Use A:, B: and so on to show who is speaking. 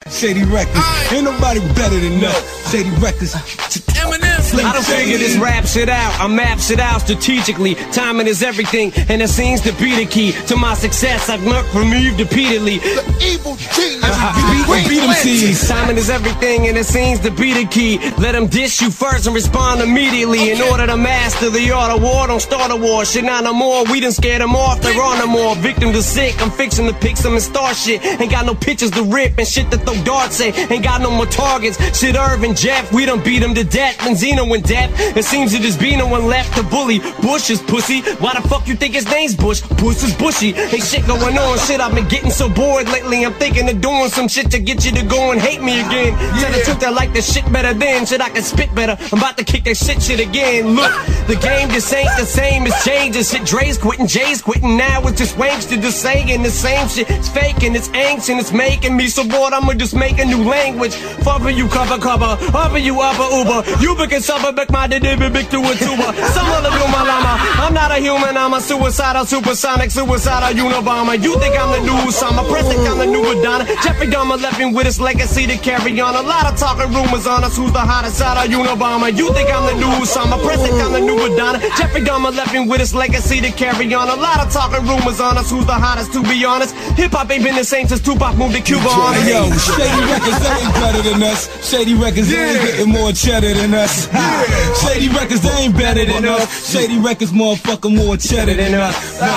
A: Shady Records. Ain't nobody better than us. Shady Records.
B: I don't figure this rap shit out, I map shit out strategically. Timing is everything, and it seems to be the key to my success. I've learned from Eve repeatedly.
C: The evil genius.
A: Beat them seeds.
B: Timing is everything, and it seems to be the key. Let them dish you first and respond immediately. In order to master the art of war, don't start a war. Shit, not no more, we done scared them off, they're on no more. Victim to sick, I'm fixing to pick some and start shit. Ain't got no pictures to rip and shit to throw darts at. Ain't got no more targets. Shit, Irv and Jeff, we done beat them to death. Benzino and Depp, it seems that there's been no one left to bully. Bush is pussy, why the fuck you think his name's Bush? Bush is bushy, ain't shit going on. Shit, I've been getting so bored lately, I'm thinking of doing some shit to get you to go and hate me again. Tell the truth, I like the shit better than shit, I can spit better. I'm about to kick that shit again. Look, the game just ain't the same, it's changing. Shit, Dre's quitting, Jay's quitting, now it's just Wankster just saying the same shit. It's fake and it's ancient, it's making me so bored, I'ma just make a new language. Father, you cover, other you upper Uber. You can suffer back my big to a tuba. Some other do my llama. I'm not a human, I'm a suicidal, supersonic, suicidal Unabomber. You think I'm the new Osama, President, I'm the new Madonna. Jeffrey Dahmer left me with his legacy to carry on. A lot of talking rumors on us, who's the hottest out of Unabomber. You think I'm the new Osama, President, I'm the new Madonna. Jeffrey Dahmer left me with his legacy to carry on. A lot of talking rumors on us, who's the hottest, to be honest. Hip-hop ain't been the same since Tupac moved to Cuba on us.
A: Yo, Shady Records ain't better than us. Shady Records ain't getting more cheddar than us. Shady Records ain't better than us. Shady Records, motherfucker, more cheddar than us.